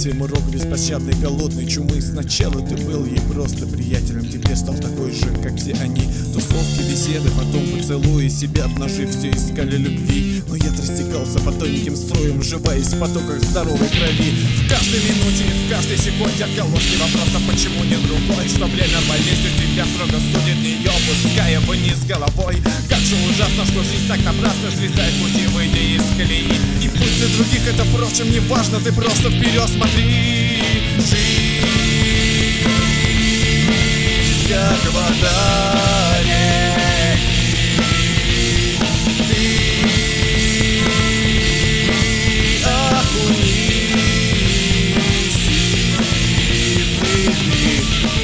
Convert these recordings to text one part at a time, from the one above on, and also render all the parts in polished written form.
проклятием рок беспощадной голодной чумы. Сначала ты был ей просто приятелем, теперь стал такой же, как все они. Тусовки, беседы, потом поцелуи, себя обнажив, все искали любви. Но я растекался по тоненьким струям, вживаясь в потоках здоровой крови. В каждой минуте, в каждой секунде отголоски вопроса, почему не другой. Что время болезнью тебя строго судит, не опуская вниз головой. Как же ужасно, что жизнь так напрасно срезает пути, выйдя из колеи. И пусть для других это, впрочем, не важно, ты просто вперед смотри. Жизнь, как вода реки, ты окунись и плыви.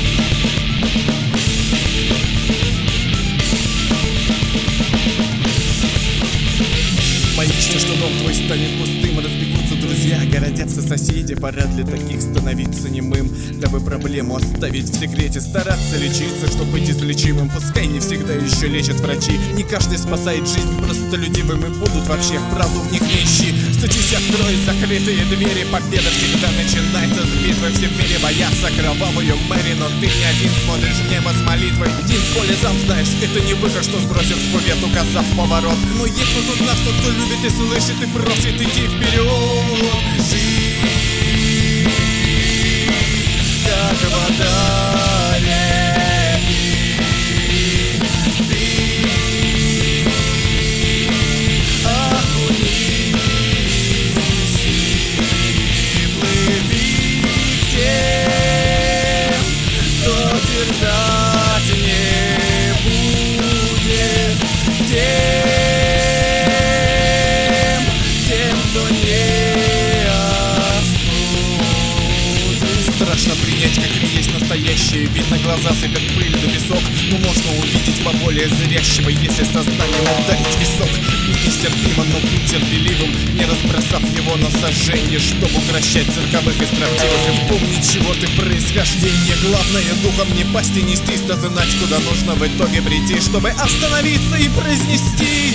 Боишься, что дом твой станет пустым, разбегутся друзья, городятся соседи. Пора для таких становиться немым, дабы проблему оставить в секрете, стараться лечиться, чтобы быть излечимым. Пускай не всегда еще лечат врачи, не каждый спасает жизнь, просто людивыми будут вообще, правду в них не ищи. Стучись, открой закрытые двери, победа всегда начинается с битвы. Все в мире боятся кровавую Мэри, но ты не один, смотришь в небо с молитвой. Один в поле сам знаешь, это не выход, что сбросит в кувет, указав поворот. Но есть вокруг нас тот, кто любит и слышит, и просит идти вперед. Жизнь, как вода реки, ты окунись и плыви к тем, кто терзать не будет, тем, кто не осудит. Страшно принять, каким есть настоящее. Видно, глаза сыпят пыль да песок, но можно увидеть поболее зрящего, если сознанием ударить в висок. Будь нестерпимо, но будь терпеливым, не разбросав его на сожжение, чтобы укращать цирковых и строптивых. И помнить, чего ты происхождение. Главное, духом не пасть и нестись, да знать, куда нужно в итоге прийти, чтобы остановиться и произнести: